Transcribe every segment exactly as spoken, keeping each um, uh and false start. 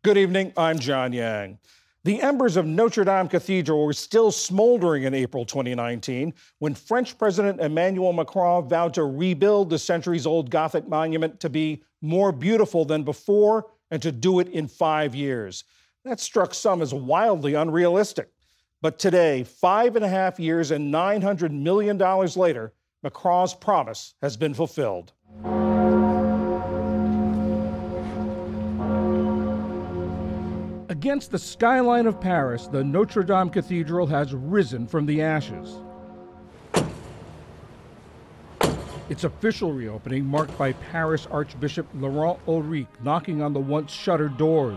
Good evening, I'm John Yang. The embers of Notre Dame Cathedral were still smoldering in April twenty nineteen when French President Emmanuel Macron vowed to rebuild the centuries-old Gothic monument to be more beautiful than before and to do it in five years. That struck some as wildly unrealistic. But today, five and a half years and nine hundred million dollars later, Macron's promise has been fulfilled. Against the skyline of Paris, the Notre Dame Cathedral has risen from the ashes. Its official reopening marked by Paris Archbishop Laurent Ulrich knocking on the once shuttered doors.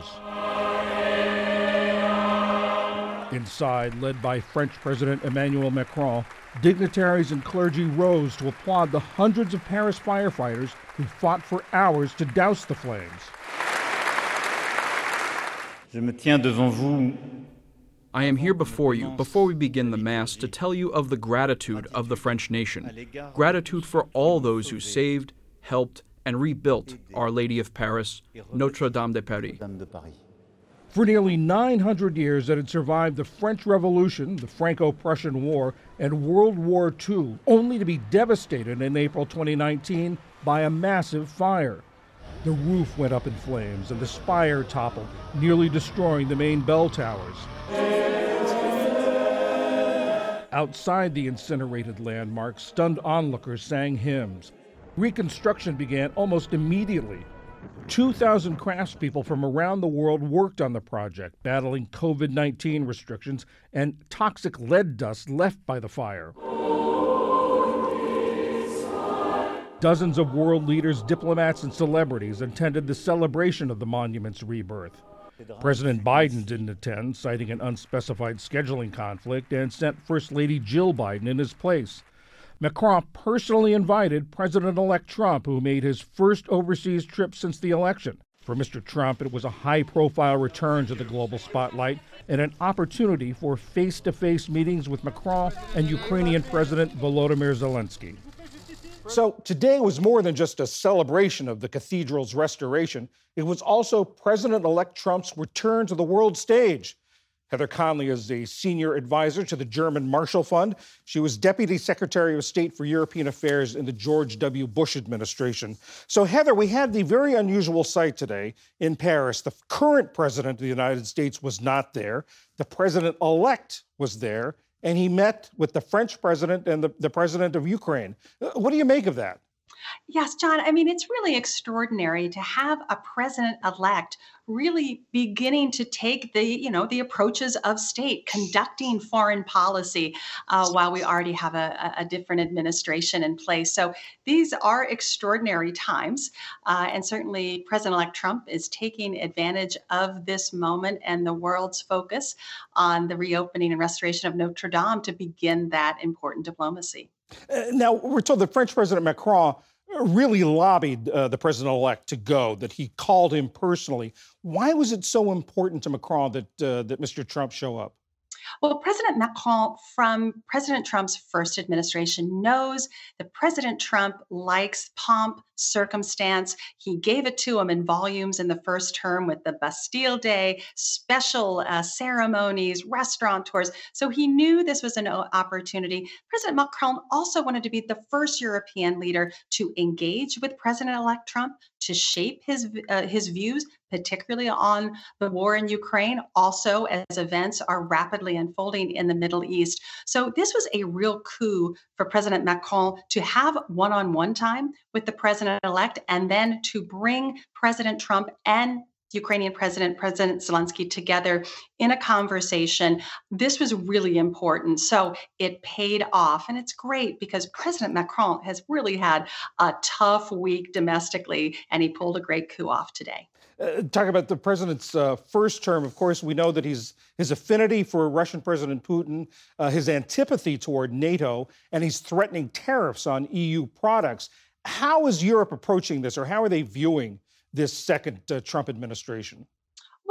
Inside, led by French President Emmanuel Macron, dignitaries and clergy rose to applaud the hundreds of Paris firefighters who fought for hours to douse the flames. Je me tiens devant vous. I am here before you, before we begin the Mass, to tell you of the gratitude of the French nation, gratitude for all those who saved, helped, and rebuilt Our Lady of Paris, Notre Dame de Paris. For nearly nine hundred years it had survived the French Revolution, the Franco-Prussian War, and World War Two, only to be devastated in April twenty nineteen by a massive fire. The roof went up in flames and the spire toppled, nearly destroying the main bell towers. Outside the incinerated landmark, stunned onlookers sang hymns. Reconstruction began almost immediately. two thousand craftspeople from around the world worked on the project, battling COVID nineteen restrictions and toxic lead dust left by the fire. Dozens of world leaders, diplomats, and celebrities attended the celebration of the monument's rebirth. President Biden didn't attend, citing an unspecified scheduling conflict, and sent First Lady Jill Biden in his place. Macron personally invited President-elect Trump, who made his first overseas trip since the election. For Mister Trump, it was a high-profile return to the global spotlight and an opportunity for face-to-face meetings with Macron and Ukrainian President Volodymyr Zelensky. So today was more than just a celebration of the cathedral's restoration. It was also President-elect Trump's return to the world stage. Heather Conley is a senior advisor to the German Marshall Fund. She was Deputy Secretary of State for European Affairs in the George W. Bush administration. So, Heather, we had the very unusual sight today in Paris. The current president of the United States was not there. The president-elect was there, and he met with the French president and the, the president of Ukraine. What do you make of that? Yes, John, I mean, it's really extraordinary to have a president-elect really beginning to take the, you know, the approaches of state, conducting foreign policy uh, while we already have a, a different administration in place. So these are extraordinary times. Uh, and certainly President-elect Trump is taking advantage of this moment and the world's focus on the reopening and restoration of Notre Dame to begin that important diplomacy. Uh, now, we're told that French President Macron really lobbied uh, the president-elect to go, that he called him personally. Why was it so important to Macron that uh, that Mister Trump show up? Well, President Macron, from President Trump's first administration, knows that President Trump likes pomp, circumstance. He gave it to him in volumes in the first term with the Bastille Day, special uh, ceremonies, restaurant tours. So he knew this was an opportunity. President Macron also wanted to be the first European leader to engage with President-elect Trump, to shape his uh, his views, particularly on the war in Ukraine, also as events are rapidly unfolding in the Middle East. So this was a real coup for President Macron to have one-on-one time with the president-elect and then to bring President Trump and Ukrainian President, President Zelensky together in a conversation. This was really important. So it paid off. And it's great because President Macron has really had a tough week domestically, and he pulled a great coup off today. Uh, talk about the president's uh, first term. Of course, we know that he's his affinity for Russian President Putin, uh, his antipathy toward NATO, and he's threatening tariffs on E U products. How is Europe approaching this, or how are they viewing this second uh, Trump administration?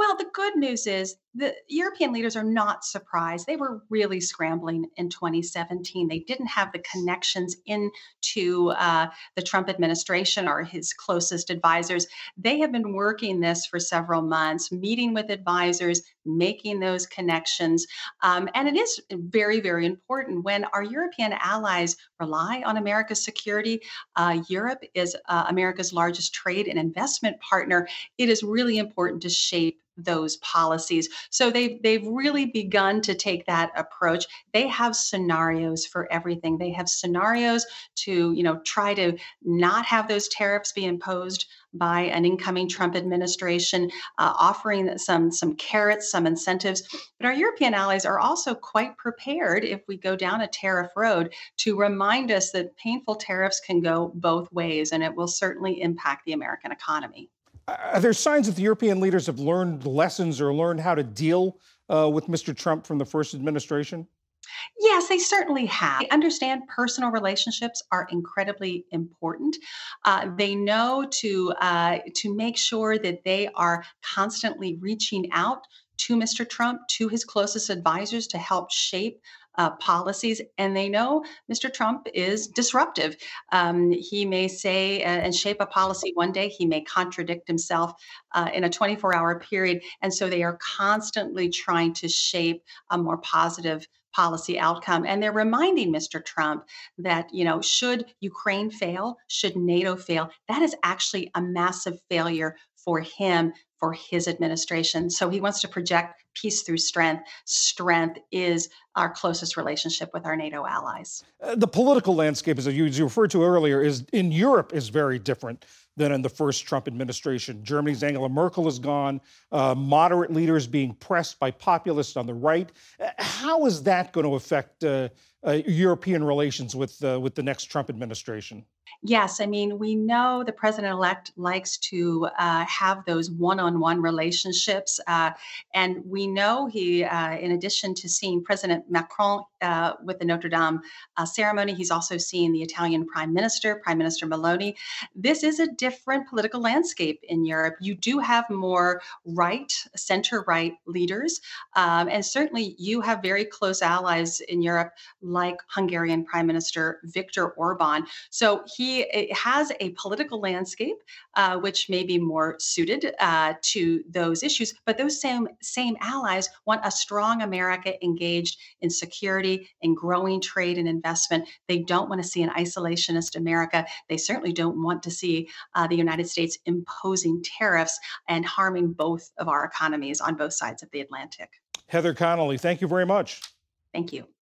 Well, the good news is the European leaders are not surprised. They were really scrambling in twenty seventeen. They didn't have the connections into uh, the Trump administration or his closest advisors. They have been working this for several months, meeting with advisors, making those connections. Um, and it is very, very important when our European allies rely on America's security. Uh, Europe is uh, America's largest trade and investment partner. It is really important to shape those policies. So they've they've really begun to take that approach. They have scenarios for everything. They have scenarios to, you know, try to not have those tariffs be imposed by an incoming Trump administration, uh, offering some some carrots, some incentives. But our European allies are also quite prepared if we go down a tariff road to remind us that painful tariffs can go both ways, and it will certainly impact the American economy. Are there signs that the European leaders have learned lessons or learned how to deal uh, with Mister Trump from the first administration? Yes, they certainly have. They understand personal relationships are incredibly important. Uh, they know to uh, to make sure that they are constantly reaching out to Mister Trump, to his closest advisors to help shape uh, policies. And they know Mister Trump is disruptive. Um, he may say uh, and shape a policy one day, he may contradict himself uh, in a twenty-four hour period. And so they are constantly trying to shape a more positive policy outcome. And they're reminding Mister Trump that, you know, should Ukraine fail, should NATO fail, that is actually a massive failure for him, for his administration. So he wants to project peace through strength. Strength is our closest relationship with our NATO allies. Uh, the political landscape, as you, as you referred to earlier, is in Europe is very different than in the first Trump administration. Germany's Angela Merkel is gone. Uh, moderate leaders being pressed by populists on the right. Uh, how is that going to affect uh, uh, European relations with uh, with the next Trump administration? Yes, I mean, we know the president-elect likes to uh, have those one-on-one relationships. Uh, and we know he, uh, in addition to seeing President Macron uh, with the Notre Dame uh, ceremony, he's also seen the Italian Prime Minister, Prime Minister Meloni. This is a different political landscape in Europe. You do have more right, center-right leaders. Um, and certainly you have very close allies in Europe, like Hungarian Prime Minister Viktor Orban. So he it has a political landscape uh, which may be more suited uh, to those issues, but those same same allies want a strong America engaged in security and growing trade and investment. They don't want to see an isolationist America. They certainly don't want to see uh, the United States imposing tariffs and harming both of our economies on both sides of the Atlantic. Heather Connolly, thank you very much. Thank you.